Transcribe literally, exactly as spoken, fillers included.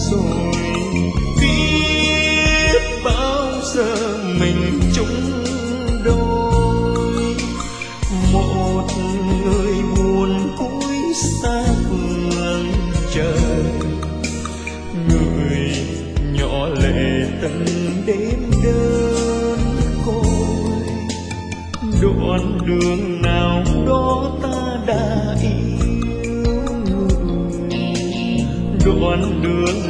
rồi, biết bao giờ mình chung đôi. Một người buồn cuối xa phương trời, người nhỏ lệ từng đêm đơn côi. Đoạn đường nào đó ta đã yêu người, đoạn đường